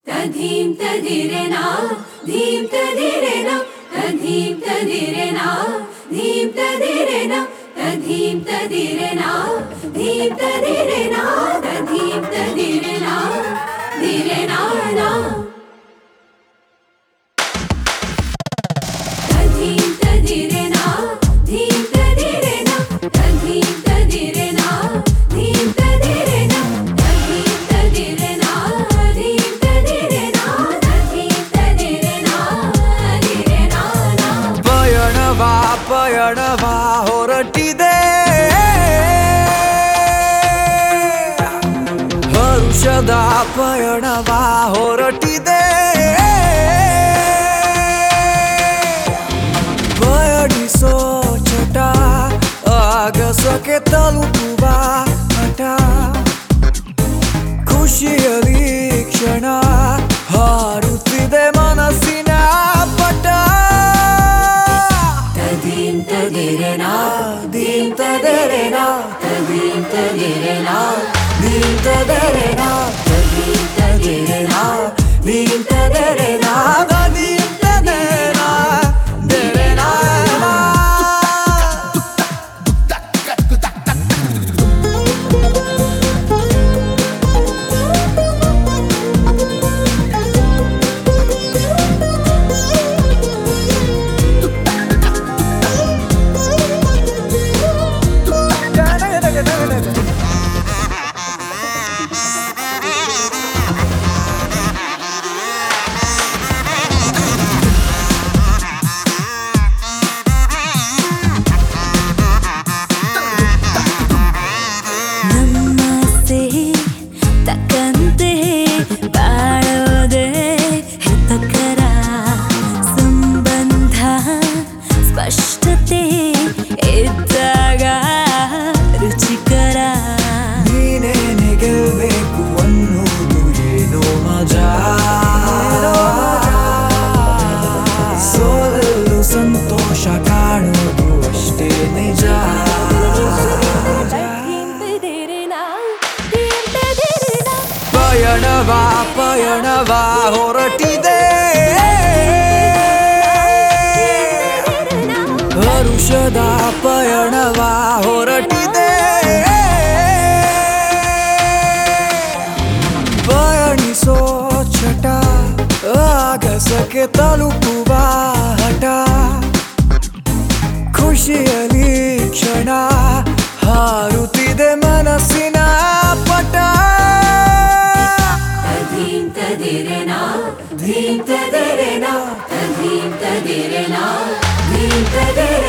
तधीं तदिरेना धीं तदिरेना तधीं तदिरेना धीं तदिरेना तधीं तदिरेना धीं तदिरेना तधीं तदिरेना दिरेना ना तधीं तदिरेना धीं तदिरेना तधीं तदिरेना धीं तदिरेना तधीं तदिरेना धीं तदिरेना तधीं तदिरेना दिरेना ना ಪಯಣವಾ ಹೊರಟಿದೆ ಹರುಷದ ಪಯಣವಾ ಹೊರಟಿದೆ ಪಯಣಿಸೋ ಚಟ ಆಗಸಕ್ಕೆ ತಲುಪುವ ಹಠ ಖುಷಿಯಲಿ ಕ್ಷಣ ಹಾರುತ್ತಿದೆ ಮನಸ್ಸಿನ ಪಟ तधीं तदिरेना धीं तदिरेना तधीं तदिरेना धीं तदिरेना तधीं तदिरेना धीं तदिरेना धीं तदिरेना दिरेना ನಮ್ಮಸೆ ತಕ್ಕಂತೆ ಬಾಳೋದೆ ಹಿತಕರ ಸಂಬಂಧ ಸ್ಪಷ್ಟತೆ ಇದ್ದಾಗ ರುಚಿಕರ ನೀನೇನೆ ಗೆಲ್ಬೇಕು ಅನ್ನೋದು ಏನೋ ಮಜಾ ಸೋಲಲು ಸಂತೋಷ ಕಾಣೋದು ಅಷ್ಟೇ ನಿಜ ಪಯಣವಾ ಹೊರಟಿದೆ ಹರುಷದ ಪಯಣವಾ ಹೊರಟಿದೆ ಪಯಣಿಸೋ ಚಟ ಆಗಸಕ್ಕೆ ತಲುಪುವ ಹಠ ಖುಷಿಯಲಿ ಕ್ಷಣ ಹಾರುತ್ತಿದೆ ಮನಸ್ಸಿನ ಪಟ तधीं तदिरेना धीं तदिरेना तधीं तदिरेना धीं तदिरेना